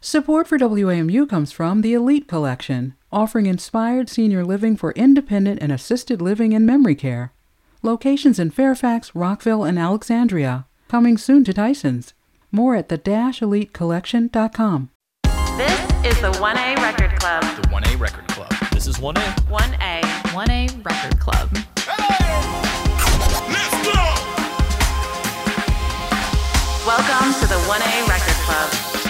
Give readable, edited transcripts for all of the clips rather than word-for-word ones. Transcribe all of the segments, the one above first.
Support for WAMU comes from the Elite Collection, offering inspired senior living for independent and assisted living and memory care. Locations in Fairfax, Rockville, and Alexandria. Coming soon to Tysons. More at the-elitecollection.com. This is the 1A Record Club. The 1A Record Club. This is 1A. 1A. 1A Record Club. Hey! Let's go! Welcome to the 1A Record Club.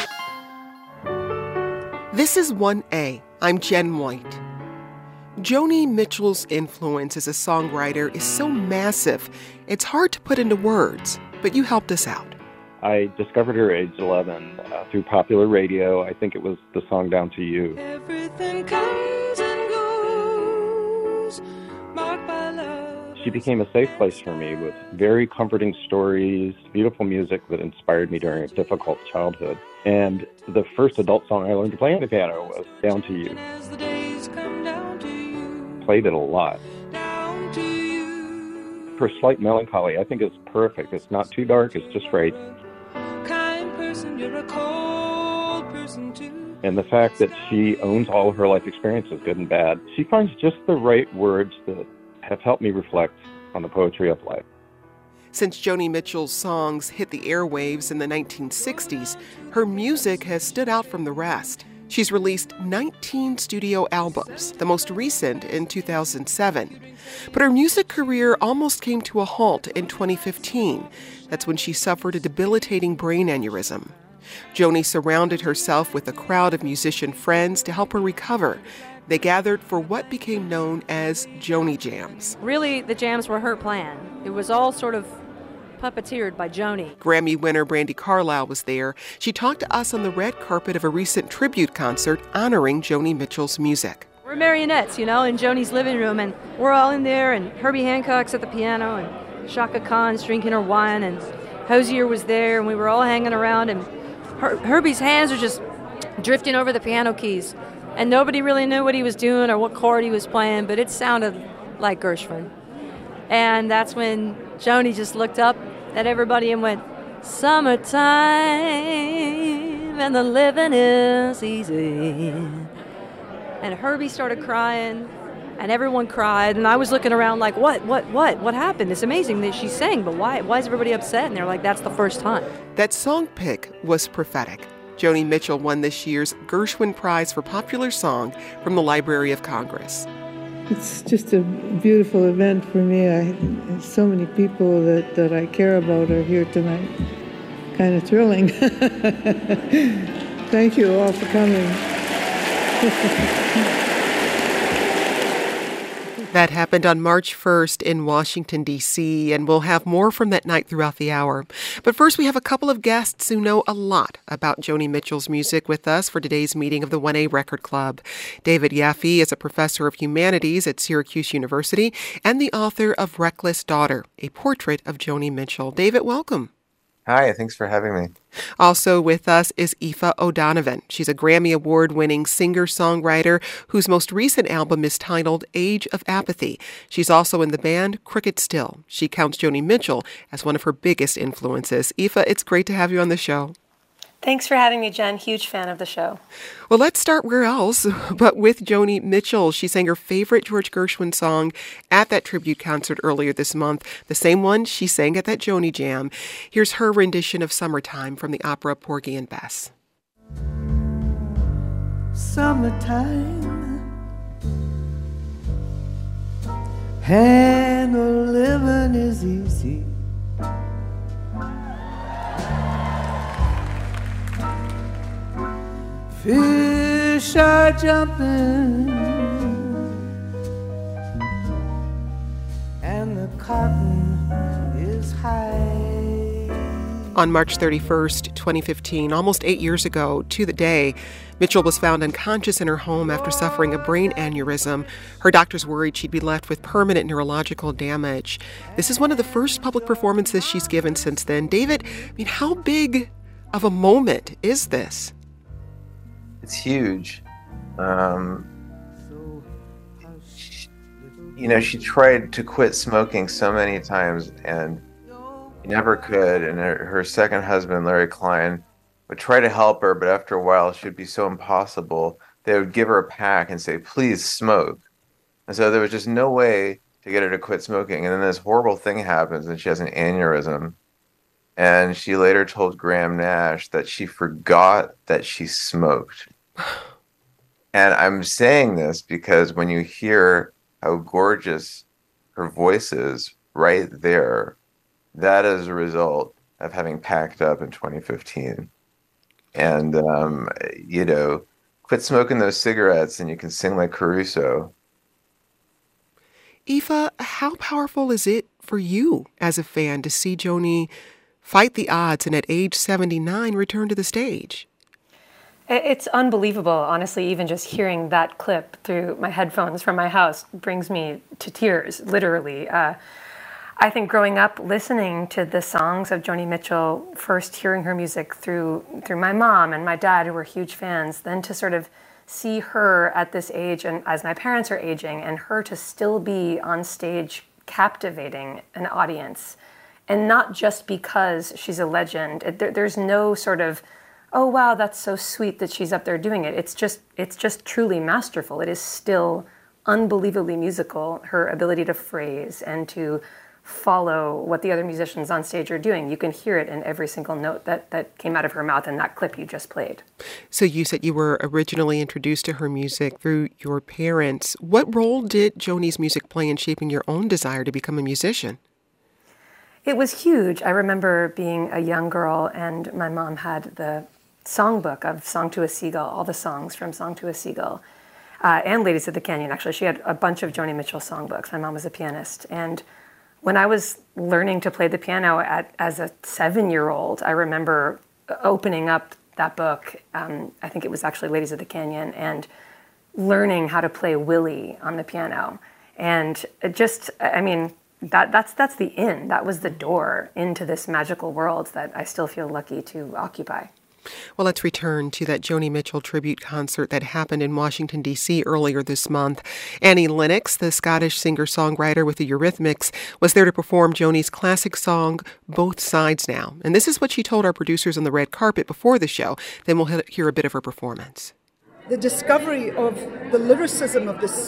This is 1A. I'm Jen White. Joni Mitchell's influence as a songwriter is so massive, it's hard to put into words, but you helped us out. I discovered her at age 11 through popular radio. I think it was the song Down to You. Everything comes and goes, marked by love. She became a safe place for me with very comforting stories, beautiful music that inspired me during a difficult childhood. And the first adult song I learned to play on the piano was Down to You. As the days come down to you, Played it a lot. down to you. Her slight melancholy, I think, is perfect. It's not too dark, it's just right. Kind person, you're a cold person too. And the fact that she owns all of her life experiences, good and bad, she finds just the right words that have helped me reflect on the poetry of life. Since Joni Mitchell's songs hit the airwaves in the 1960s, her music has stood out from the rest. She's released 19 studio albums, the most recent in 2007. But her music career almost came to a halt in 2015. That's when she suffered a debilitating brain aneurysm. Joni surrounded herself with a crowd of musician friends to help her recover. They gathered for what became known as Joni Jams. Really, the jams were her plan. It was all sort of puppeteered by Joni. Grammy winner Brandi Carlile was there. She talked to us on the red carpet of a recent tribute concert honoring Joni Mitchell's music. We're marionettes, in Joni's living room, and we're all in there, and Herbie Hancock's at the piano, and Chaka Khan's drinking her wine, and Hozier was there, and we were all hanging around, and Herbie's hands are just drifting over the piano keys, and nobody really knew what he was doing or what chord he was playing, but it sounded like Gershwin. And that's when Joni just looked up at everybody and went, "Summertime and the living is easy." And Herbie started crying, and everyone cried, and I was looking around like, what happened? It's amazing that she sang, but why is everybody upset? And they're like, that's the first time. That song pick was prophetic. Joni Mitchell won this year's Gershwin Prize for Popular Song from the Library of Congress. It's just a beautiful event for me. So many people that I care about are here tonight. Kind of thrilling. Thank you all for coming. That happened on March 1st in Washington, D.C., and we'll have more from that night throughout the hour. But first, we have a couple of guests who know a lot about Joni Mitchell's music with us for today's meeting of the 1A Record Club. David Yaffe is a professor of humanities at Syracuse University and the author of Reckless Daughter, a portrait of Joni Mitchell. David, welcome. Hi, thanks for having me. Also with us is Aoife O'Donovan. She's a Grammy Award-winning singer-songwriter whose most recent album is titled Age of Apathy. She's also in the band Crooked Still. She counts Joni Mitchell as one of her biggest influences. Aoife, it's great to have you on the show. Thanks for having me, Jen. Huge fan of the show. Well, let's start where else, but with Joni Mitchell. She sang her favorite George Gershwin song at that tribute concert earlier this month, the same one she sang at that Joni Jam. Here's her rendition of Summertime from the opera Porgy and Bess. Summertime and the living is easy. Fish are jumping and the cotton is high. On March 31st, 2015, almost 8 years ago to the day, Mitchell was found unconscious in her home after suffering a brain aneurysm. Her doctors worried she'd be left with permanent neurological damage. This is one of the first public performances she's given since then. David, how big of a moment is this? It's huge. She tried to quit smoking so many times and never could. And her second husband, Larry Klein, would try to help her, but after a while she would be so impossible, they would give her a pack and say, please smoke. And so there was just no way to get her to quit smoking. And then this horrible thing happens and she has an aneurysm. And she later told Graham Nash that she forgot that she smoked. And I'm saying this because when you hear how gorgeous her voice is right there, that is a result of having packed up in 2015. And, quit smoking those cigarettes and you can sing like Caruso. Aoife, how powerful is it for you as a fan to see Joni fight the odds and at age 79 return to the stage? It's unbelievable, honestly. Even just hearing that clip through my headphones from my house brings me to tears, literally. I think growing up listening to the songs of Joni Mitchell, first hearing her music through my mom and my dad, who were huge fans, then to sort of see her at this age and as my parents are aging, and her to still be on stage captivating an audience. And not just because she's a legend. There's no sort of, oh wow, that's so sweet that she's up there doing it. It's just truly masterful. It is still unbelievably musical, her ability to phrase and to follow what the other musicians on stage are doing. You can hear it in every single note that came out of her mouth in that clip you just played. So you said you were originally introduced to her music through your parents. What role did Joni's music play in shaping your own desire to become a musician? It was huge. I remember being a young girl and my mom had the songbook of Song to a Seagull, all the songs from Song to a Seagull, and Ladies of the Canyon, actually. She had a bunch of Joni Mitchell songbooks. My mom was a pianist. And when I was learning to play the piano as a 7-year-old, I remember opening up that book, I think it was actually Ladies of the Canyon, and learning how to play Willie on the piano. And it just, I mean, that's the in. That was the door into this magical world that I still feel lucky to occupy. Well, let's return to that Joni Mitchell tribute concert that happened in Washington, D.C. earlier this month. Annie Lennox, the Scottish singer-songwriter with the Eurythmics, was there to perform Joni's classic song, Both Sides Now. And this is what she told our producers on the red carpet before the show. Then we'll hear a bit of her performance. The discovery of the lyricism of this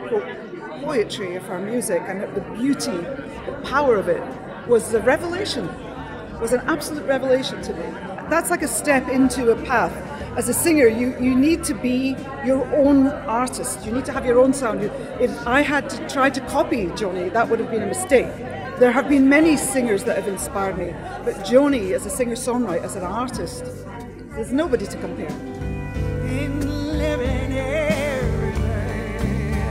poetry of our music and the beauty, the power of it was a revelation, was an absolute revelation to me. That's like a step into a path. As a singer, you need to be your own artist. You need to have your own sound. If I had to try to copy Joni, that would have been a mistake. There have been many singers that have inspired me, but Joni as a singer-songwriter, as an artist, there's nobody to compare. In living every day,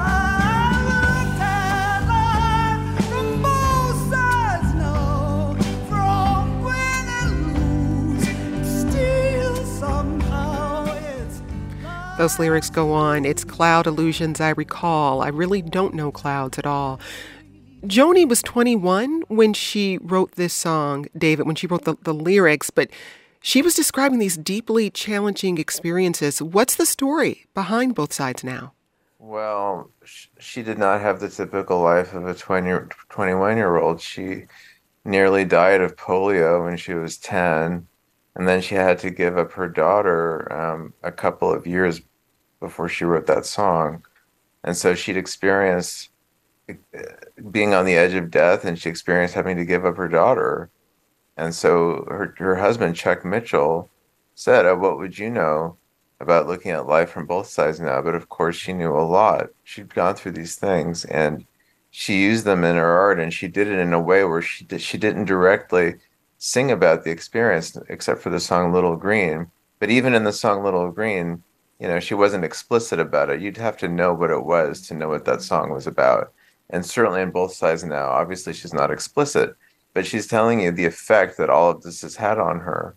I looked at life from both sides, no, from win and lose, still somehow it's Those lyrics go on. It's cloud illusions I recall. I really don't know clouds at all. Joni was 21 when she wrote this song, David, when she wrote the lyrics, but she was describing these deeply challenging experiences. What's the story behind Both Sides Now? Well, she did not have the typical life of a 21-year-old. She nearly died of polio when she was 10, and then she had to give up her daughter a couple of years before she wrote that song. And so she'd experienced being on the edge of death, and she experienced having to give up her daughter. And so her husband, Chuck Mitchell, said, "Oh, what would you know about looking at life from both sides now?" But of course, she knew a lot. She'd gone through these things, and she used them in her art, and she did it in a way where she didn't directly sing about the experience, except for the song Little Green. But even in the song Little Green, she wasn't explicit about it. You'd have to know what it was to know what that song was about. And certainly in Both Sides Now, obviously she's not explicit, but she's telling you the effect that all of this has had on her.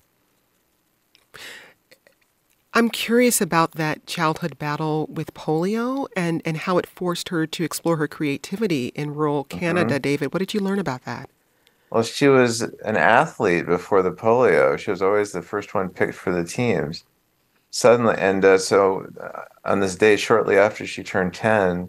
I'm curious about that childhood battle with polio and how it forced her to explore her creativity in rural Canada. David, what did you learn about that? Well, she was an athlete before the polio. She was always the first one picked for the teams. Suddenly, and so on this day shortly after she turned 10,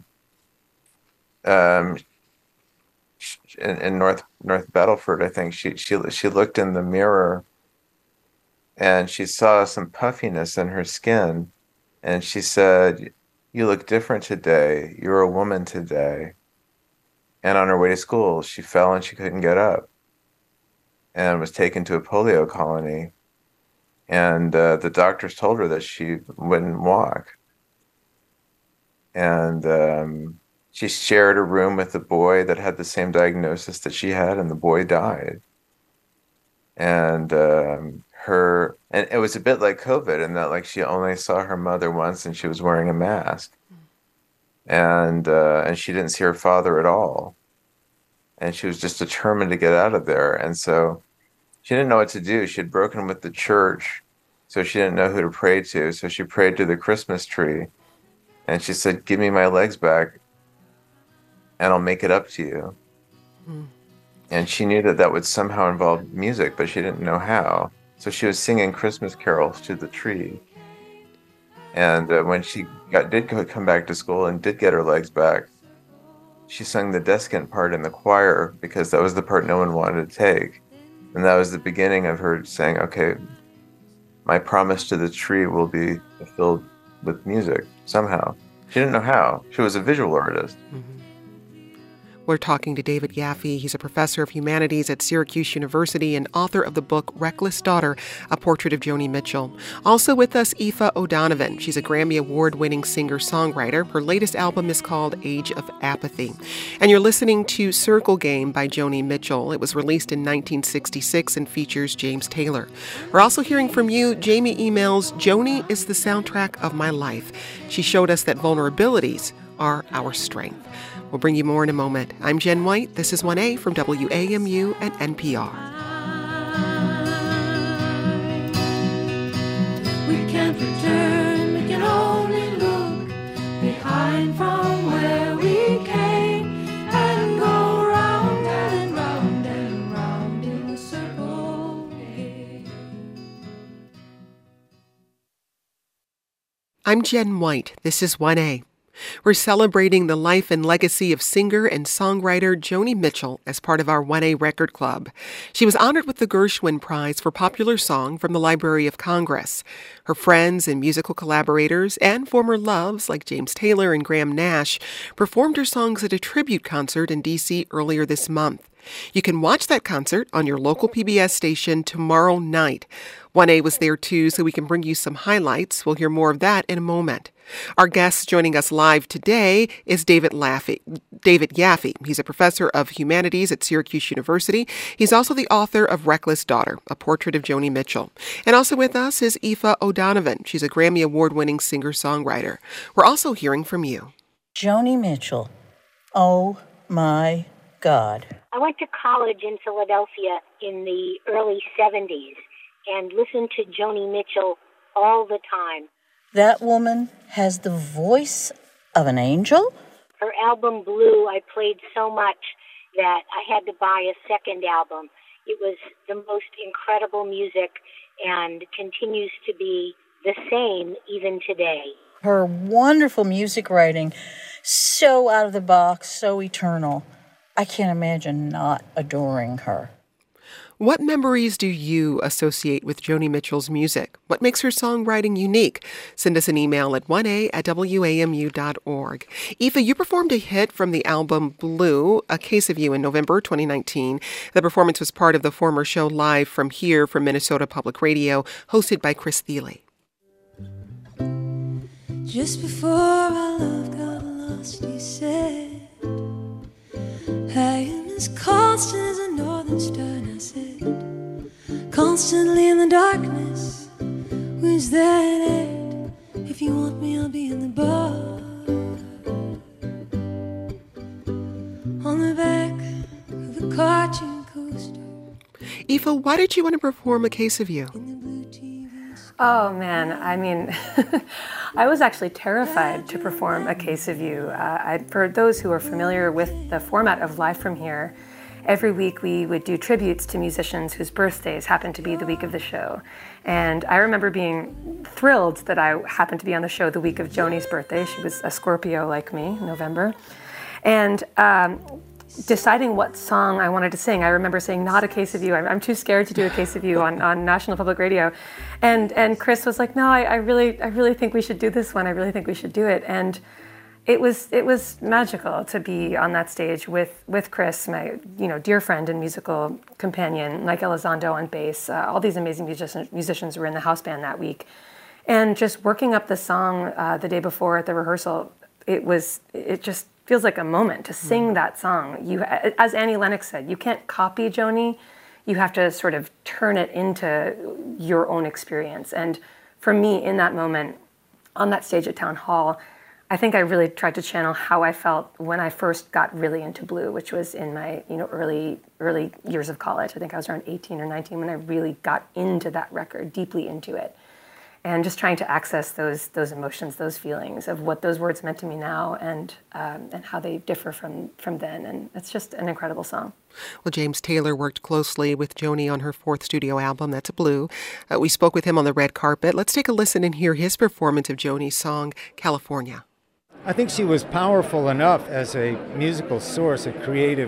in North Battleford, I think she looked in the mirror and she saw some puffiness in her skin, and she said, "You look different today. You're a woman today." And on her way to school, she fell and she couldn't get up and was taken to a polio colony. And the doctors told her that she wouldn't walk. And she shared a room with a boy that had the same diagnosis that she had, and the boy died. And and it was a bit like COVID in that, like, she only saw her mother once and she was wearing a mask. And she didn't see her father at all. And she was just determined to get out of there. And so she didn't know what to do. She had broken with the church, so she didn't know who to pray to. So she prayed to the Christmas tree. And she said, "Give me my legs back, and I'll make it up to you." And she knew that that would somehow involve music, but she didn't know how. So she was singing Christmas carols to the tree. And when she did come back to school and did get her legs back, she sang the descant part in the choir because that was the part no one wanted to take. And that was the beginning of her saying, "Okay, my promise to the tree will be fulfilled with music somehow." She didn't know how. She was a visual artist. We're talking to David Yaffe. He's a professor of humanities at Syracuse University and author of the book Reckless Daughter, A Portrait of Joni Mitchell. Also with us, Aoife O'Donovan. She's a Grammy Award-winning singer-songwriter. Her latest album is called Age of Apathy. And you're listening to Circle Game by Joni Mitchell. It was released in 1966 and features James Taylor. We're also hearing from you. Jamie emails, "Joni is the soundtrack of my life. She showed us that vulnerabilities are our strength." We'll bring you more in a moment. I'm Jen White. This is 1A from WAMU and NPR. We can't return, we can only look behind from where we came and go round and round and round in a circle. I'm Jen White. This is 1A. We're celebrating the life and legacy of singer and songwriter Joni Mitchell as part of our 1A Record Club. She was honored with the Gershwin Prize for Popular Song from the Library of Congress. Her friends and musical collaborators and former loves like James Taylor and Graham Nash performed her songs at a tribute concert in D.C. earlier this month. You can watch that concert on your local PBS station tomorrow night. 1A was there too, so we can bring you some highlights. We'll hear more of that in a moment. Our guest joining us live today is David Yaffe. He's a professor of humanities at Syracuse University. He's also the author of Reckless Daughter, A Portrait of Joni Mitchell. And also with us is Aoife O'Donovan. She's a Grammy Award-winning singer-songwriter. We're also hearing from you. Joni Mitchell. Oh, my God. I went to college in Philadelphia in the early 70s and listened to Joni Mitchell all the time. That woman has the voice of an angel. Her album Blue I played so much that I had to buy a second album. It was the most incredible music and continues to be the same even today. Her wonderful music writing, so out of the box, so eternal. I can't imagine not adoring her. What memories do you associate with Joni Mitchell's music? What makes her songwriting unique? Send us an email at 1a@wamu.org. Aoife, you performed a hit from the album Blue, A Case of You, in November 2019. The performance was part of the former show Live from Here from Minnesota Public Radio, hosted by Chris Thiele. Just before our love got lost, you said, I am as constant as a northern star. And I said, constantly in the darkness, where's that at? If you want me, I'll be in the bar, on the back of a cartoon coaster. Aoife, why did you want to perform A Case of You? Oh, man. I mean, I was actually terrified to perform A Case of You. For those who are familiar with the format of Live from Here, every week we would do tributes to musicians whose birthdays happened to be the week of the show. And I remember being thrilled that I happened to be on the show the week of Joni's birthday. She was a Scorpio like me in November. And deciding what song I wanted to sing. I remember saying, "Not a Case of You. I'm too scared to do a Case of You on National Public Radio," and Chris was like, "No, I really think we should do this one. I really think we should do it." And it was magical to be on that stage with Chris, my dear friend and musical companion, Mike Elizondo on bass. All these amazing musicians were in the house band that week, and just working up the song the day before at the rehearsal. It just feels like a moment to sing that song. As Annie Lennox said, you can't copy Joni. You have to sort of turn it into your own experience. And for me, in that moment, on that stage at Town Hall, I think I really tried to channel how I felt when I first got really into Blue, which was in my early years of college. I think I was around 18 or 19 when I really got into that record, deeply into it. And just trying to access those emotions, those feelings of what those words meant to me now, and how they differ from then. And it's just an incredible song. Well, James Taylor worked closely with Joni on her fourth studio album, that's Blue. We spoke with him on the red carpet. Let's take a listen and hear his performance of Joni's song, California. I think she was powerful enough as a musical source, a creative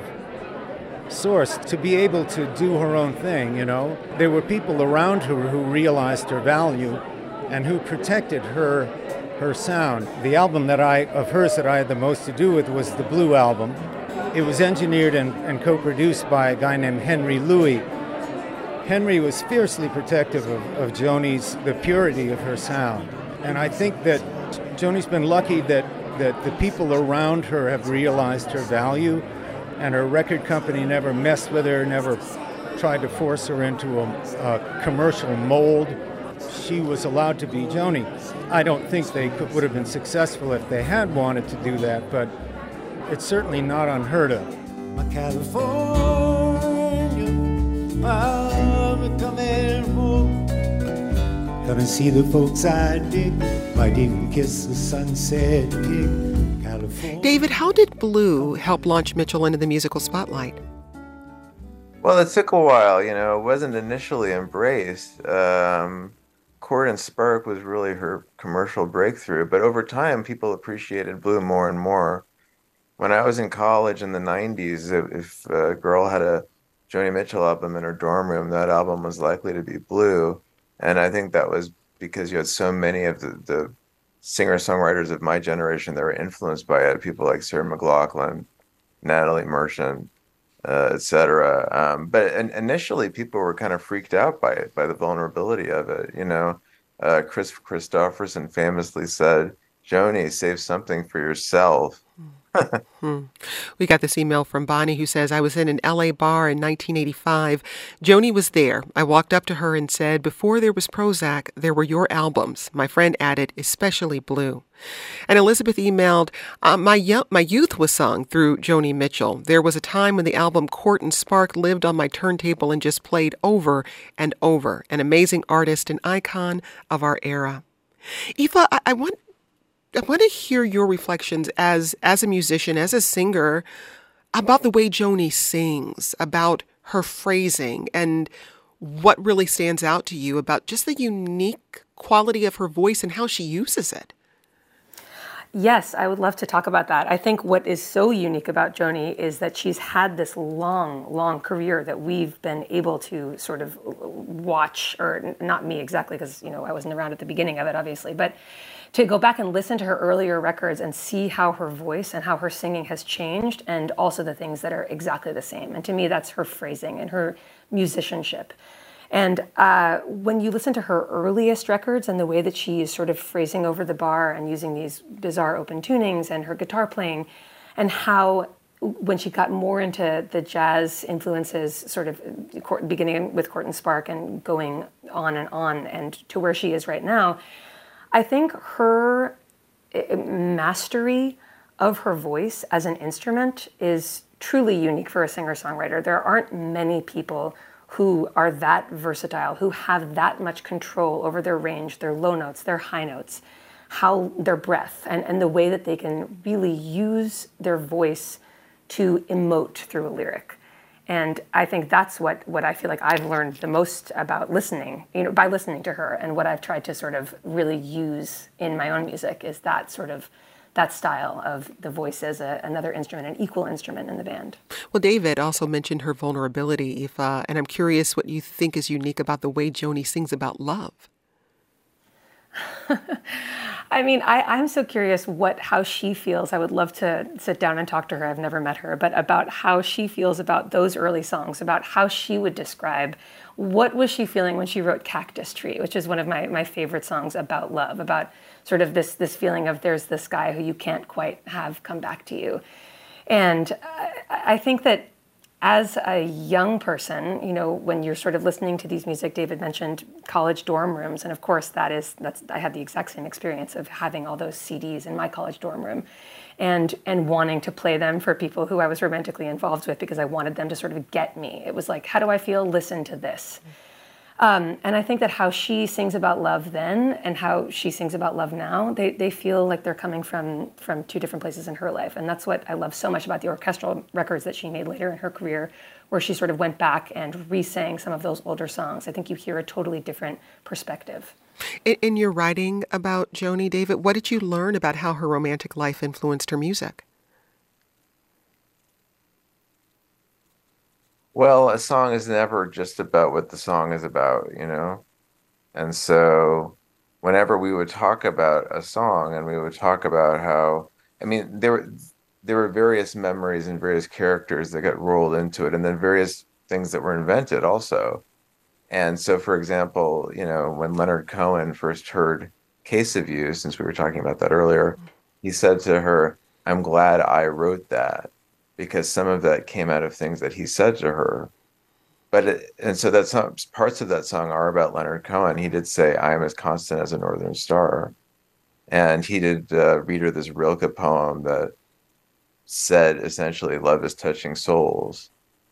source, to be able to do her own thing, There were people around her who realized her value and who protected her sound. The album of hers that I had the most to do with was the Blue album. It was engineered and co-produced by a guy named Henry Louis. Henry was fiercely protective of the purity of her sound. And I think that Joni's been lucky that the people around her have realized her value, and her record company never messed with her, never tried to force her into a commercial mold. She was allowed to be Joni. I don't think they would have been successful if they had wanted to do that, but it's certainly not unheard of. My California, I'm coming home. Come and see the folks I dig. Might even kiss the sunset pig. California. David, how did Blue help launch Mitchell into the musical spotlight? Well, it took a while, It wasn't initially embraced. Court and Spark was really her commercial breakthrough, but over time, people appreciated Blue more and more. When I was in college in the 90s, if a girl had a Joni Mitchell album in her dorm room, that album was likely to be Blue. And I think that was because you had so many of the singer-songwriters of my generation that were influenced by it, people like Sarah McLachlan, Natalie Merchant, etc. But initially, people were kind of freaked out by it, by the vulnerability of it. Chris Christopherson famously said, "Joni, save something for yourself." We got this email from Bonnie who says, I was in an LA bar in 1985. Joni was there. I walked up to her and said, before there was Prozac, there were your albums. My friend added, especially Blue. And Elizabeth emailed, my youth was sung through Joni Mitchell. There was a time when the album Court and Spark lived on my turntable and just played over and over. An amazing artist, an icon of our era. Aoife, I want to hear your reflections as a musician, as a singer, about the way Joni sings, about her phrasing, and what really stands out to you about just the unique quality of her voice and how she uses it. Yes, I would love to talk about that. I think what is so unique about Joni is that she's had this long, long career that we've been able to sort of watch, or not me exactly, because I wasn't around at the beginning of it, obviously, but to go back and listen to her earlier records and see how her voice and how her singing has changed, and also the things that are exactly the same. And to me, that's her phrasing and her musicianship. And when you listen to her earliest records and the way that she is sort of phrasing over the bar and using these bizarre open tunings and her guitar playing, and how when she got more into the jazz influences, sort of beginning with Court and Spark and going on and to where she is right now, I think her mastery of her voice as an instrument is truly unique for a singer-songwriter. There aren't many people who are that versatile, who have that much control over their range, their low notes, their high notes, how their breath, and the way that they can really use their voice to emote through a lyric. And I think that's what I feel like I've learned the most about listening, by listening to her, and what I've tried to sort of really use in my own music is that sort of that style of the voice as another instrument, an equal instrument in the band. Well, David also mentioned her vulnerability, Aoife, and I'm curious what you think is unique about the way Joni sings about love. I mean, I'm so curious how she feels. I would love to sit down and talk to her. I've never met her, but about how she feels about those early songs, about how she would describe what was she feeling when she wrote Cactus Tree, which is one of my favorite songs about love, about sort of this feeling of there's this guy who you can't quite have come back to you. And I think that as a young person, when you're sort of listening to these music, David mentioned college dorm rooms, and of course I had the exact same experience of having all those CDs in my college dorm room, and wanting to play them for people who I was romantically involved with because I wanted them to sort of get me. It was like, how do I feel? Listen to this. And I think that how she sings about love then and how she sings about love now, they feel like they're coming from two different places in her life. And that's what I love so much about the orchestral records that she made later in her career, where she sort of went back and re-sang some of those older songs. I think you hear a totally different perspective. In your writing about Joni, David, what did you learn about how her romantic life influenced her music? Well, a song is never just about what the song is about, And so whenever we would talk about a song and we would talk about how, there were various memories and various characters that got rolled into it, and then various things that were invented also. And so, for example, when Leonard Cohen first heard Case of You, since we were talking about that earlier, he said to her, "I'm glad I wrote that," because some of that came out of things that he said to her. So parts of that song are about Leonard Cohen. He did say, "I am as constant as a northern star." And he did read her this Rilke poem that said, essentially, love is touching souls.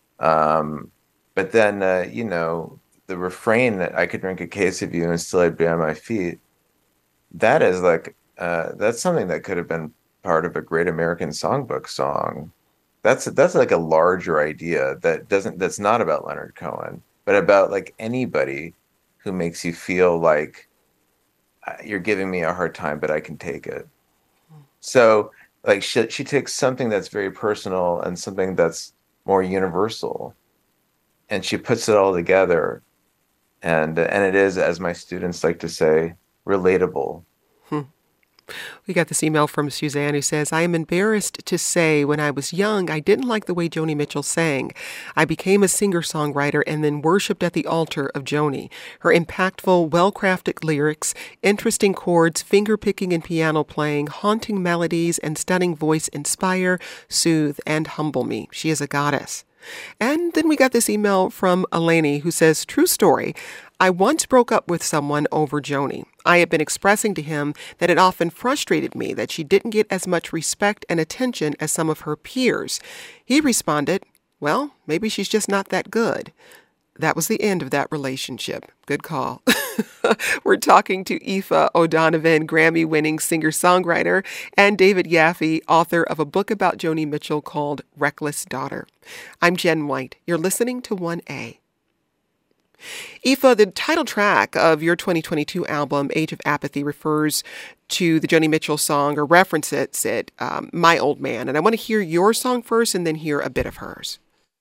But then, the refrain that I could drink a case of you and still I'd be on my feet, that is like, that's something that could have been part of a Great American Songbook song. That's like a larger idea that's not about Leonard Cohen, but about like anybody who makes you feel like you're giving me a hard time, but I can take it. So like she takes something that's very personal and something that's more universal, and she puts it all together, and it is, as my students like to say, relatable. We got this email from Suzanne who says, "I am embarrassed to say when I was young, I didn't like the way Joni Mitchell sang. I became a singer-songwriter and then worshipped at the altar of Joni. Her impactful, well-crafted lyrics, interesting chords, finger-picking and piano playing, haunting melodies, and stunning voice inspire, soothe, and humble me. She is a goddess." And then we got this email from Eleni who says, "True story. I once broke up with someone over Joni. I had been expressing to him that it often frustrated me that she didn't get as much respect and attention as some of her peers. He responded, 'Well, maybe she's just not that good.' That was the end of that relationship." Good call. We're talking to Aoife O'Donovan, Grammy-winning singer-songwriter, and David Yaffe, author of a book about Joni Mitchell called Reckless Daughter. I'm Jen White. You're listening to 1A. Aoife, the title track of your 2022 album, Age of Apathy, refers to the Joni Mitchell song, or references it, My Old Man. And I want to hear your song first and then hear a bit of hers.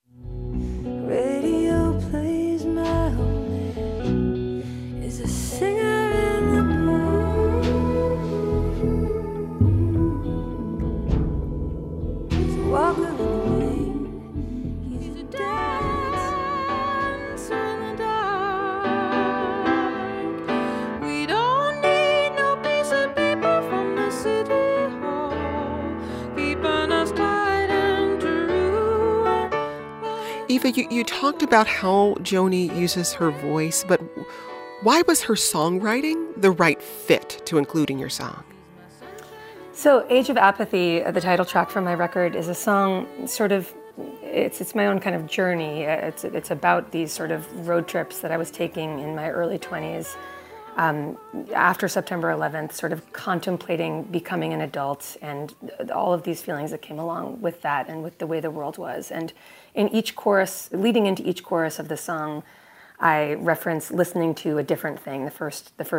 Radio plays my old man is a singer in the moon. He's a walker in the rain. He's a dancer in the dark. We don't need no decent people from the city hall, keeping us tight and true. Aoife, you talked about how Joni uses her voice, but why was her songwriting the right fit to include in your song? So Age of Apathy, the title track from my record, is a song it's my own kind of journey. It's about these sort of road trips that I was taking in my early 20s after September 11th, sort of contemplating becoming an adult and all of these feelings that came along with that and with the way the world was. And in each chorus, leading into each chorus of the song, I reference listening to a different thing. The first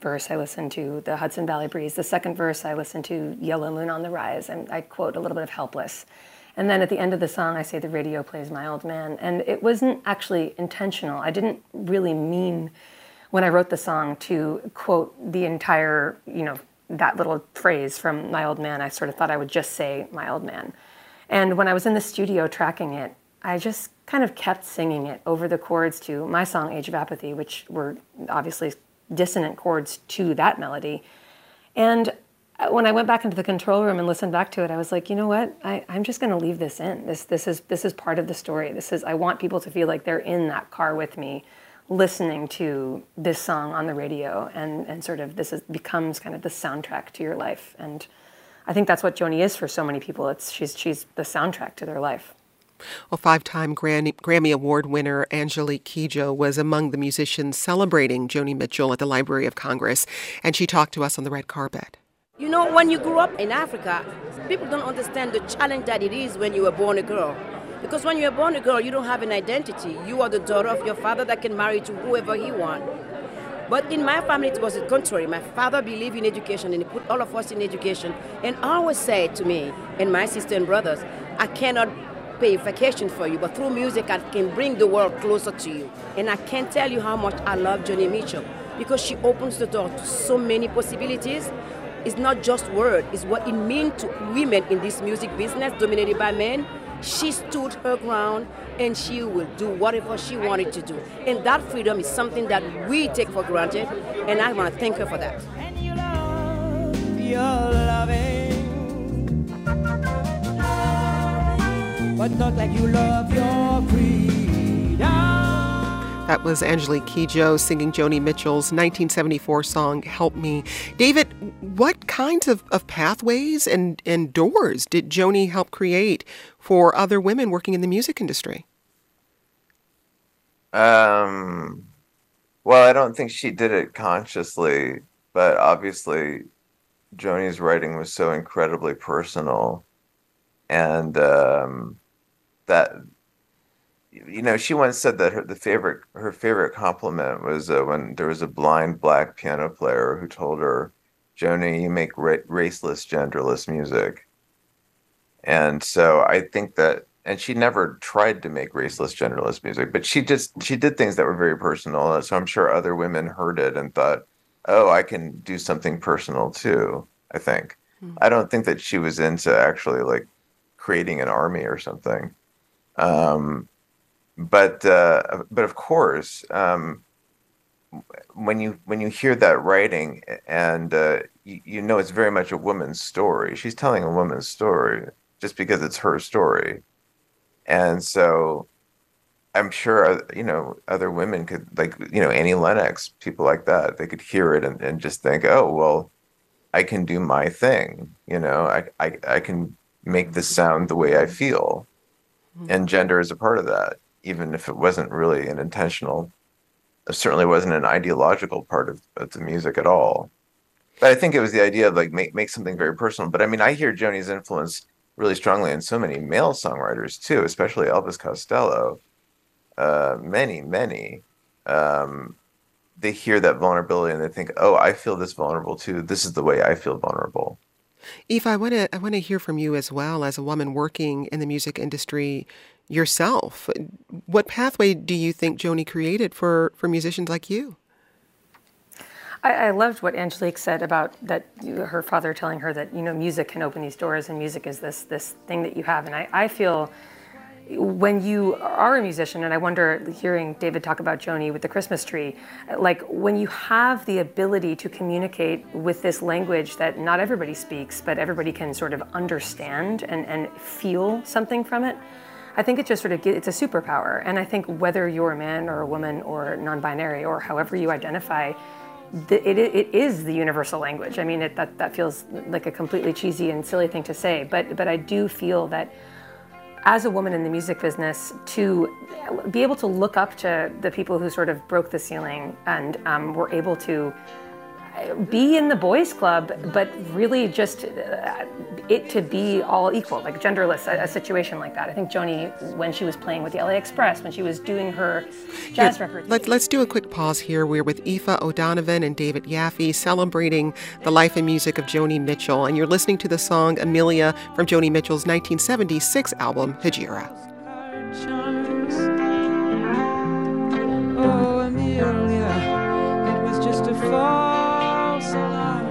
verse, I listen to the Hudson Valley Breeze. The second verse, I listen to Yellow Moon on the Rise, and I quote a little bit of Helpless. And then at the end of the song, I say the radio plays My Old Man. And it wasn't actually intentional. I didn't really mean when I wrote the song to quote the entire, that little phrase from My Old Man. I sort of thought I would just say My Old Man. And when I was in the studio tracking it, I just kind of kept singing it over the chords to my song, Age of Apathy, which were obviously dissonant chords to that melody. And when I went back into the control room and listened back to it, I was like, you know what? I'm just going to leave this in. This is part of the story. I want people to feel like they're in that car with me, listening to this song on the radio, and sort of becomes kind of the soundtrack to your life. And I think that's what Joni is for so many people. She's the soundtrack to their life. Well, 5-time Grammy Award winner Angelique Kidjo was among the musicians celebrating Joni Mitchell at the Library of Congress, and she talked to us on the red carpet. You know, when you grew up in Africa, people don't understand the challenge that it is when you were born a girl. Because when you are born a girl, you don't have an identity. You are the daughter of your father that can marry to whoever he wants. But in my family, it was the contrary. My father believed in education, and he put all of us in education. And always said to me and my sister and brothers, I cannot pay vacation for you, but through music, I can bring the world closer to you. And I can't tell you how much I love Joni Mitchell, because she opens the door to so many possibilities. It's not just word, it's what it means to women in this music business dominated by men. She stood her ground, and she will do whatever she wanted to do. And that freedom is something that we take for granted, and I want to thank her for that. And you love your loving, but not like you love your freedom. That was Angelique Kidjo singing Joni Mitchell's 1974 song, Help Me. David, what kinds of pathways and doors did Joni help create for other women working in the music industry? Well, I don't think she did it consciously, but obviously Joni's writing was so incredibly personal, and that, she once said that her favorite compliment was when there was a blind black piano player who told her, Joni, you make raceless, genderless music. And so I think that, and she never tried to make raceless, genderless music, but she did things that were very personal. So I'm sure other women heard it and thought, oh, I can do something personal too, I think. Mm-hmm. I don't think that she was into actually like creating an army or something. But of course, when you hear that writing, and you know it's very much a woman's story. She's telling a woman's story just because it's her story, and so I'm sure other women could, like Annie Lennox, people like that, they could hear it and just think, oh well, I can do my thing. I can make this sound the way I feel, and gender is a part of that. Even if it wasn't really an intentional, it certainly wasn't an ideological part of the music at all. But I think it was the idea of like make something very personal. But I mean, I hear Joni's influence really strongly in so many male songwriters too, especially Elvis Costello. Many, they hear that vulnerability and they think, oh, I feel this vulnerable too. This is the way I feel vulnerable. Eve, I want to hear from you as well, as a woman working in the music industry yourself. What pathway do you think Joni created for musicians like you? I loved what Angelique said about that, her father telling her that, music can open these doors and music is this thing that you have. And I feel when you are a musician, and I wonder, hearing David talk about Joni with the Christmas tree, like when you have the ability to communicate with this language that not everybody speaks, but everybody can sort of understand and feel something from it, I think it just sort of it's a superpower. And I think whether you're a man or a woman or non-binary or however you identify, it is the universal language. I mean, that feels like a completely cheesy and silly thing to say, but I do feel that as a woman in the music business, to be able to look up to the people who sort of broke the ceiling and were able to be in the boys' club, but really just it to be all equal, like genderless, a situation like that. I think Joni, when she was playing with the LA Express, when she was doing her jazz records. Let's do a quick pause here. We're with Aoife O'Donovan and David Yaffe celebrating the life and music of Joni Mitchell, and you're listening to the song Amelia from Joni Mitchell's 1976 album, Hejira. Oh, Amelia, it was just a false alarm.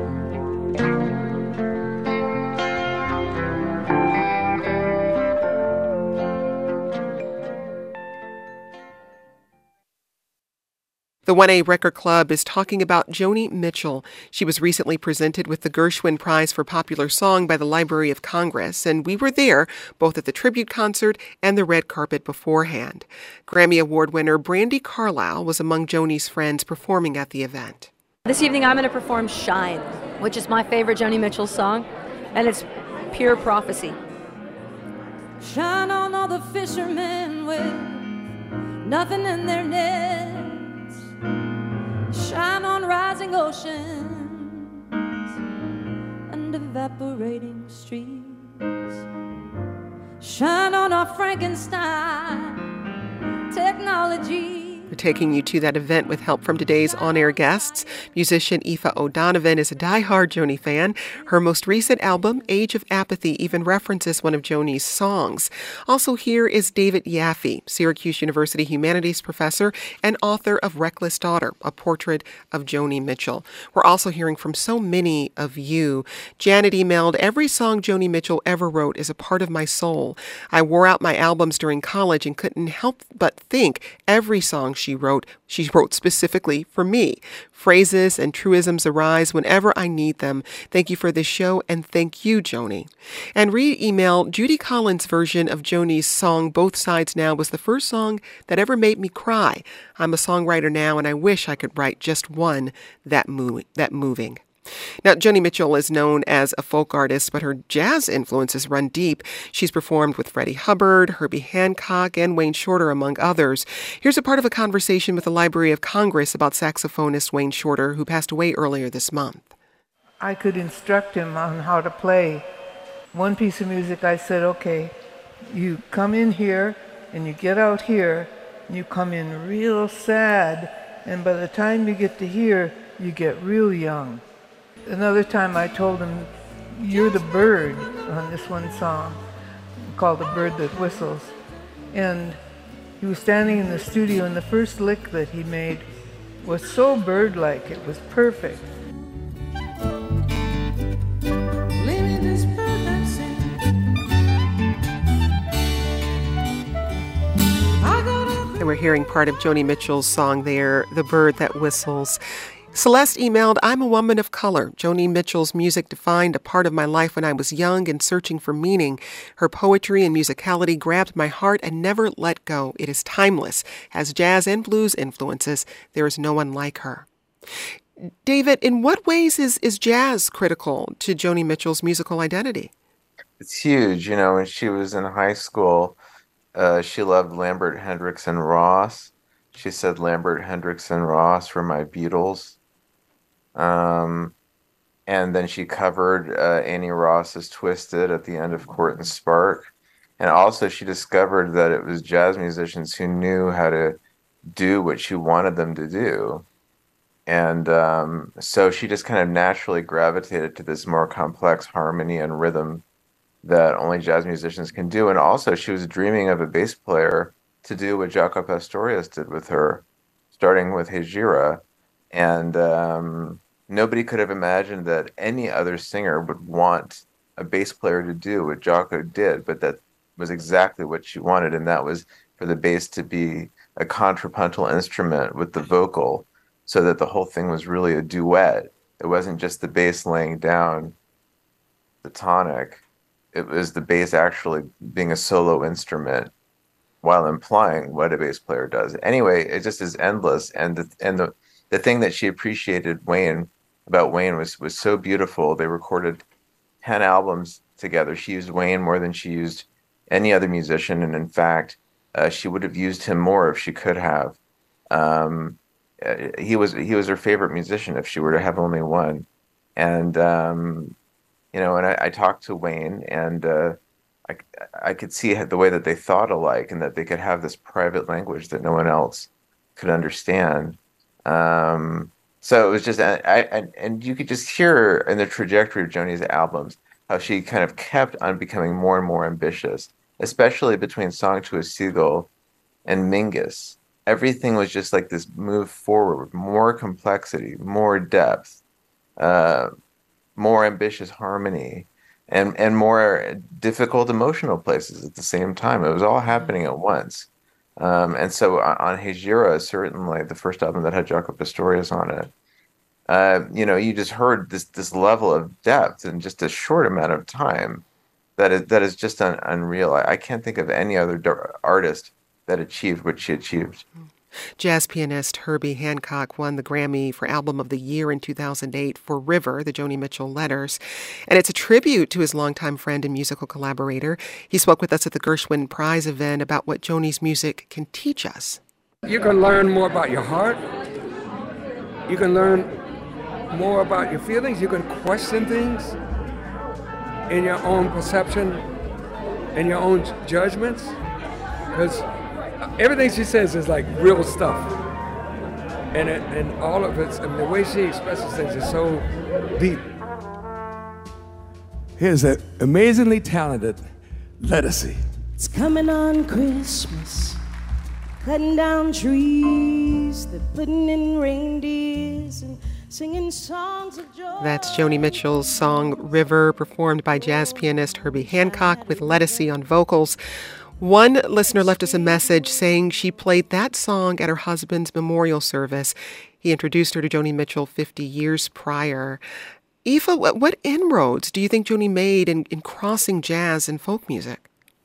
The 1A Record Club is talking about Joni Mitchell. She was recently presented with the Gershwin Prize for Popular Song by the Library of Congress, and we were there both at the tribute concert and the red carpet beforehand. Grammy Award winner Brandi Carlile was among Joni's friends performing at the event. This evening I'm going to perform Shine, which is my favorite Joni Mitchell song, and it's pure prophecy. Shine on all the fishermen with nothing in their nets. Shine on rising oceans and evaporating streams. Shine on our Frankenstein technology. We're taking you to that event with help from today's on-air guests. Musician Aoife O'Donovan is a diehard Joni fan. Her most recent album, Age of Apathy, even references one of Joni's songs. Also here is David Yaffe, Syracuse University humanities professor and author of Reckless Daughter, a portrait of Joni Mitchell. We're also hearing from so many of you. Janet emailed, "Every song Joni Mitchell ever wrote is a part of my soul. I wore out my albums during college and couldn't help but think every song she wrote specifically for me. Phrases and truisms arise whenever I need them. Thank you for this show, and thank you, Joni." And Reed emailed, "Judy Collins' version of Joni's song Both Sides Now was the first song that ever made me cry. I'm a songwriter now, and I wish I could write just one that moving." Now, Joni Mitchell is known as a folk artist, but her jazz influences run deep. She's performed with Freddie Hubbard, Herbie Hancock, and Wayne Shorter, among others. Here's a part of a conversation with the Library of Congress about saxophonist Wayne Shorter, who passed away earlier this month. I could instruct him on how to play. One piece of music, I said, okay, you come in here and you get out here, and you come in real sad, and by the time you get to here, you get real young. Another time I told him, you're the bird on this one song called The Bird That Whistles. And he was standing in the studio, and the first lick that he made was so bird-like, it was perfect. And we're hearing part of Joni Mitchell's song there, The Bird That Whistles. Celeste emailed, "I'm a woman of color. Joni Mitchell's music defined a part of my life when I was young and searching for meaning. Her poetry and musicality grabbed my heart and never let go. It is timeless. Has jazz and blues influences. There is no one like her." David, in what ways is jazz critical to Joni Mitchell's musical identity? It's huge. You know, when she was in high school, she loved Lambert, Hendricks, and Ross. She said Lambert, Hendricks, and Ross were my Beatles. And then she covered Annie Ross's Twisted at the end of Court and Spark. And also she discovered that it was jazz musicians who knew how to do what she wanted them to do. And so she just kind of naturally gravitated to this more complex harmony and rhythm that only jazz musicians can do. And also she was dreaming of a bass player to do what Jaco Pastorius did with her, starting with Hejira. And nobody could have imagined that any other singer would want a bass player to do what Jaco did, but that was exactly what she wanted, and that was for the bass to be a contrapuntal instrument with the vocal, so that the whole thing was really a duet. It wasn't just the bass laying down the tonic. It was the bass actually being a solo instrument while implying what a bass player does. Anyway, it just is endless, and the thing that she appreciated about Wayne was so beautiful. They recorded 10 albums together. She used Wayne more than she used any other musician, and in fact, she would have used him more if she could have. He was her favorite musician if she were to have only one, and And I talked to Wayne, and I could see the way that they thought alike, and that they could have this private language that no one else could understand. So it was just, and you could just hear in the trajectory of Joni's albums how she kind of kept on becoming more and more ambitious, especially between Song to a Seagull and Mingus. Everything was just like this move forward, more complexity, more depth, more ambitious harmony, and more difficult emotional places at the same time. It was all happening at once. And so on Hejira, certainly the first album that had Jaco Pastorius on it, you just heard this level of depth in just a short amount of time that is just unreal. I can't think of any other artist that achieved what she achieved. Jazz pianist Herbie Hancock won the Grammy for Album of the Year in 2008 for River, the Joni Mitchell Letters. And it's a tribute to his longtime friend and musical collaborator. He spoke with us at the Gershwin Prize event about what Joni's music can teach us. You can learn more about your heart. You can learn more about your feelings. You can question things in your own perception and your own judgments. Because everything she says is like real stuff, and all of it, and the way she expresses things is so deep. Here's an amazingly talented Lettucey. It's coming on Christmas, cutting down trees, they're putting in reindeers and singing songs of joy. That's Joni Mitchell's song River, performed by jazz pianist Herbie Hancock with Lettucey on vocals. One listener left us a message saying she played that song at her husband's memorial service. He introduced her to Joni Mitchell 50 years prior. Aoife, what inroads do you think Joni made in crossing jazz and folk music?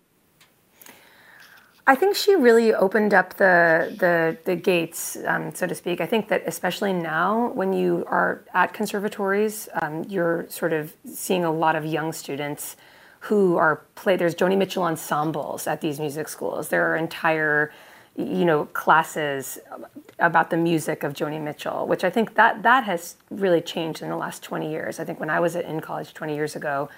I think she really opened up the gates, so to speak. I think that especially now, when you are at conservatories, you're sort of seeing a lot of young students who are there's Joni Mitchell ensembles at these music schools. There are entire, classes about the music of Joni Mitchell, which I think that has really changed in the last 20 years. I think when I was in college 20 years ago,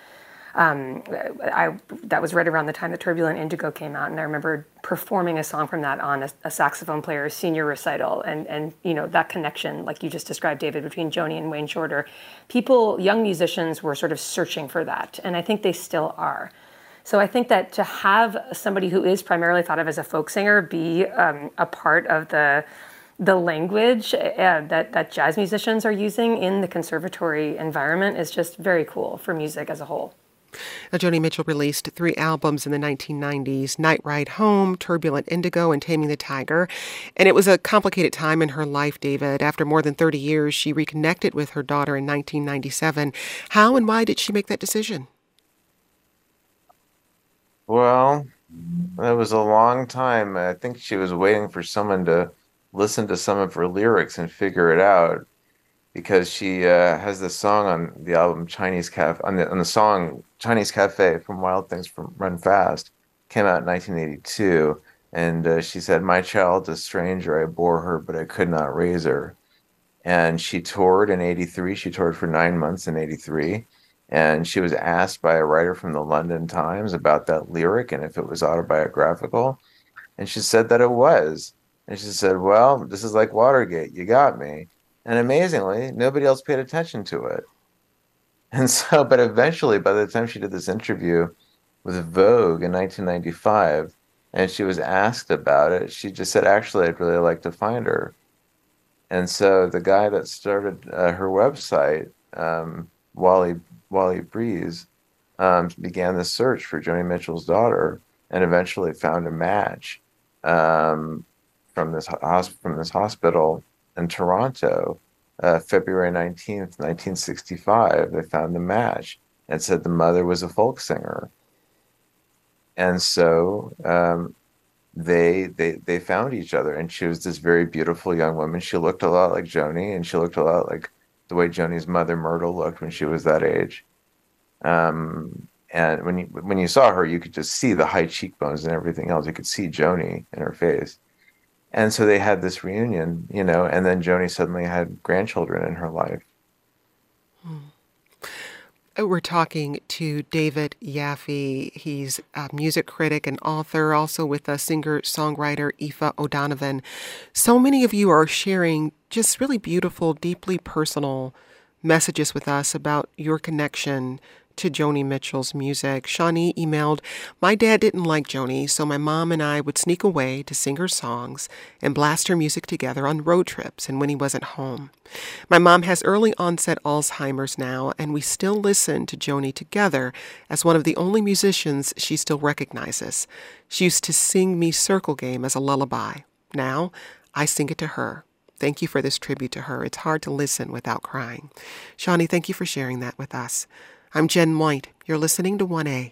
that was right around the time that Turbulent Indigo came out, and I remember performing a song from that on a saxophone player's senior recital, and that connection, like you just described, David, between Joni and Wayne Shorter. Young musicians were sort of searching for that, and I think they still are. So I think that to have somebody who is primarily thought of as a folk singer be a part of the language that jazz musicians are using in the conservatory environment is just very cool for music as a whole. Now, Joni Mitchell released 3 albums in the 1990s, Night Ride Home, Turbulent Indigo, and Taming the Tiger. And it was a complicated time in her life, David. After more than 30 years, she reconnected with her daughter in 1997. How and why did she make that decision? Well, that was a long time. I think she was waiting for someone to listen to some of her lyrics and figure it out, because she has this song on the album Chinese Cafe, on the song Chinese Cafe from Wild Things from Run Fast, came out in 1982, and she said, "My child is a stranger, I bore her, but I could not raise her." And she toured in 83, she toured for 9 months in 83, and she was asked by a writer from the London Times about that lyric and if it was autobiographical, and she said that it was. And she said, "Well, this is like Watergate, you got me." And amazingly, nobody else paid attention to it. And so, but eventually, by the time she did this interview with Vogue in 1995, and she was asked about it, she just said, "Actually, I'd really like to find her." And so the guy that started her website, Wally Breeze, began the search for Joni Mitchell's daughter, and eventually found a match from this hospital in Toronto, February 19th, 1965. They found the match and said the mother was a folk singer. And so they found each other, and she was this very beautiful young woman. She looked a lot like Joni, and she looked a lot like the way Joni's mother Myrtle looked when she was that age. And when you saw her, you could just see the high cheekbones and everything else. You could see Joni in her face. And so they had this reunion, and then Joni suddenly had grandchildren in her life. We're talking to David Yaffe. He's a music critic and author, also with singer-songwriter Aoife O'Donovan. So many of you are sharing just really beautiful, deeply personal messages with us about your connection to Joni Mitchell's music. Shawnee emailed, "My dad didn't like Joni, so my mom and I would sneak away to sing her songs and blast her music together on road trips and when he wasn't home. My mom has early onset Alzheimer's now, and we still listen to Joni together as one of the only musicians she still recognizes. She used to sing me Circle Game as a lullaby. Now I sing it to her. Thank you for this tribute to her. It's hard to listen without crying." Shawnee, thank you for sharing that with us. I'm Jen White. You're listening to 1A.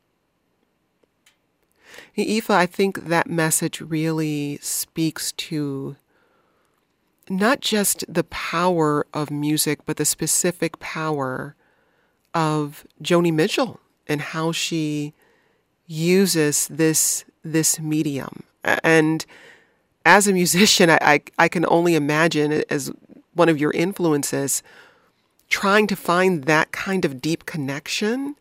Aoife, I think that message really speaks to not just the power of music, but the specific power of Joni Mitchell and how she uses this medium. And as a musician, I can only imagine, as one of your influences, trying to find that kind of deep connection.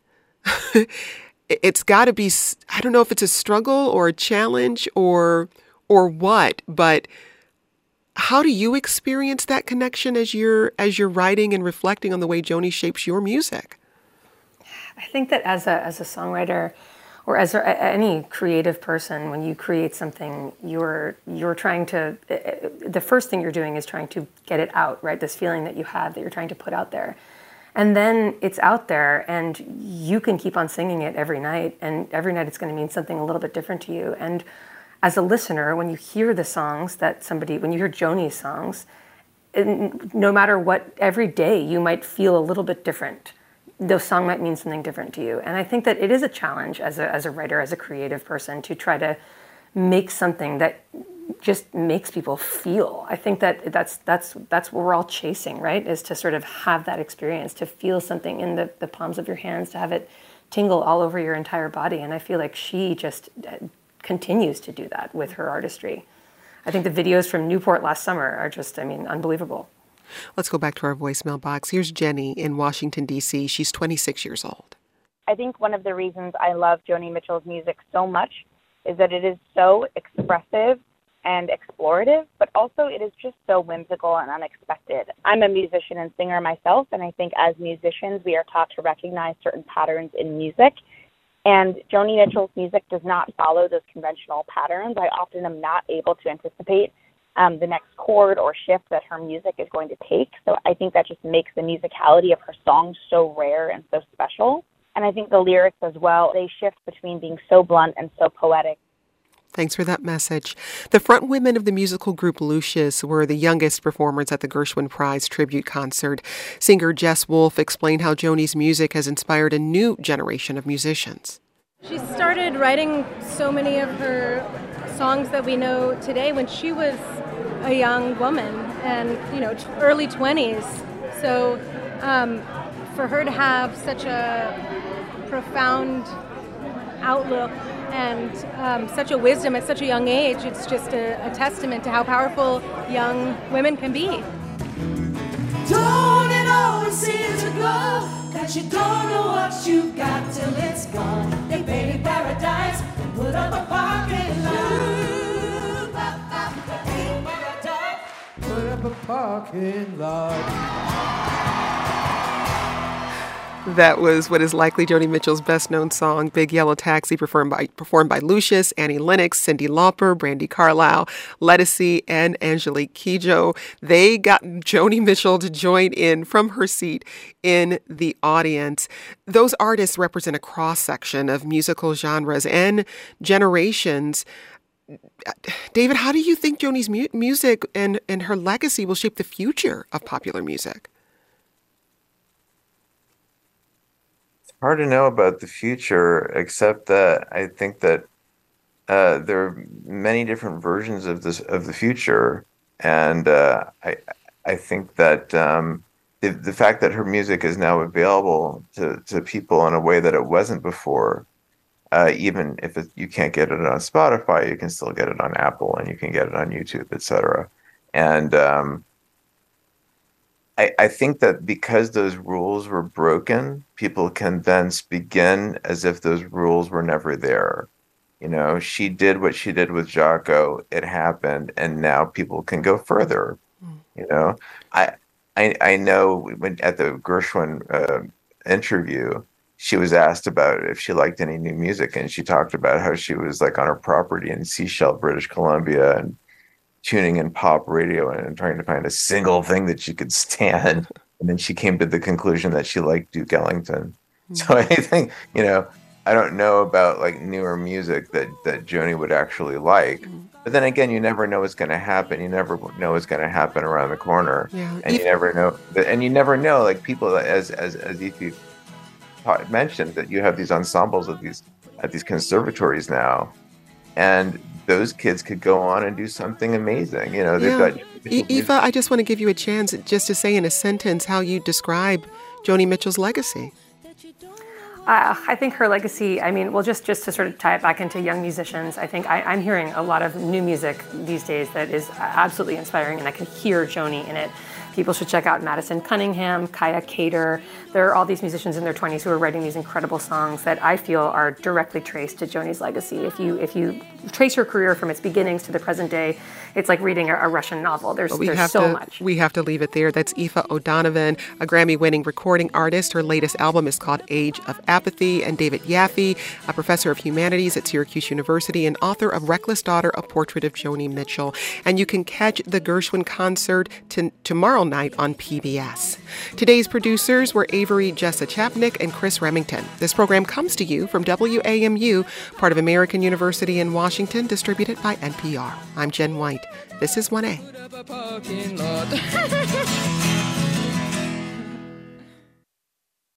It's got to be, I don't know if it's a struggle or a challenge or what, but how do you experience that connection as you're writing and reflecting on the way Joni shapes your music? I think that as a songwriter, or as any creative person, when you create something, you're trying to, the first thing you're doing is trying to get it out, right? This feeling that you have that you're trying to put out there. And then it's out there, and you can keep on singing it every night, and every night it's going to mean something a little bit different to you. And as a listener, when you hear the songs when you hear Joni's songs, no matter what, every day you might feel a little bit different. The song might mean something different to you. And I think that it is a challenge as a writer, as a creative person, to try to make something that just makes people feel. I think that that's what we're all chasing, right? Is to sort of have that experience, to feel something in the palms of your hands, to have it tingle all over your entire body. And I feel like she just continues to do that with her artistry. I think the videos from Newport last summer are just, unbelievable. Let's go back to our voicemail box. Here's Jenny in Washington, D.C. She's 26 years old. I think one of the reasons I love Joni Mitchell's music so much is that it is so expressive and explorative, but also it is just so whimsical and unexpected. I'm a musician and singer myself, and I think as musicians we are taught to recognize certain patterns in music. And Joni Mitchell's music does not follow those conventional patterns. I often am not able to anticipate the next chord or shift that her music is going to take. So I think that just makes the musicality of her songs so rare and so special. And I think the lyrics as well, they shift between being so blunt and so poetic. Thanks for that message. The front women of the musical group Lucius were the youngest performers at the Gershwin Prize tribute concert. Singer Jess Wolfe explained how Joni's music has inspired a new generation of musicians. She started writing so many of her songs that we know today when she was a young woman and, early 20s. So for her to have such a profound outlook and such a wisdom at such a young age, it's just a testament to how powerful young women can be. Don't it always seem to go that you don't know what you got till it's gone? They painted paradise and put up a parking lot. Put up a parking lot. That was what is likely Joni Mitchell's best-known song, Big Yellow Taxi, performed by Lucius, Annie Lennox, Cyndi Lauper, Brandi Carlile, Ledisi, and Angelique Kidjo. They got Joni Mitchell to join in from her seat in the audience. Those artists represent a cross-section of musical genres and generations. David, how do you think Joni's music and her legacy will shape the future of popular music? Hard to know about the future, except that I think that there are many different versions of the future, and I think that the fact that her music is now available to people in a way that it wasn't before, even if you can't get it on Spotify, you can still get it on Apple, and you can get it on YouTube, etc. And I think that because those rules were broken, people can then begin as if those rules were never there. You know, she did what she did with Jaco. It happened, and now people can go further. You know, I know when at the Gershwin interview, she was asked about if she liked any new music, and she talked about how she was like on her property in Sechelt, British Columbia, and tuning in pop radio and trying to find a single thing that she could stand. And then she came to the conclusion that she liked Duke Ellington. So I think, you know, I don't know about like newer music that Joni would actually like. But then again, you never know what's going to happen. You never know what's going to happen around the corner. Yeah. And you never know, like people, as Ify mentioned, that you have these ensembles at these conservatories now. And those kids could go on and do something amazing. You know, they've got... Aoife, I just want to give you a chance just to say in a sentence how you describe Joni Mitchell's legacy. I think her legacy, I mean, well, just to sort of tie it back into young musicians, I think I'm hearing a lot of new music these days that is absolutely inspiring, and I can hear Joni in it. People should check out Madison Cunningham, Kaya Cater. There are all these musicians in their 20s who are writing these incredible songs that I feel are directly traced to Joni's legacy. If you trace her career from its beginnings to the present day, it's like reading a Russian novel. There's so much. We have to leave it there. That's Aoife O'Donovan, a Grammy-winning recording artist. Her latest album is called Age of Apathy. And David Yaffe, a professor of humanities at Syracuse University and author of Reckless Daughter, A Portrait of Joni Mitchell. And you can catch the Gershwin concert tomorrow night on PBS. Today's producers were Avery Jessa Chapnick and Chris Remington. This program comes to you from WAMU, part of American University in Washington, distributed by NPR. I'm Jen White. This is 1A.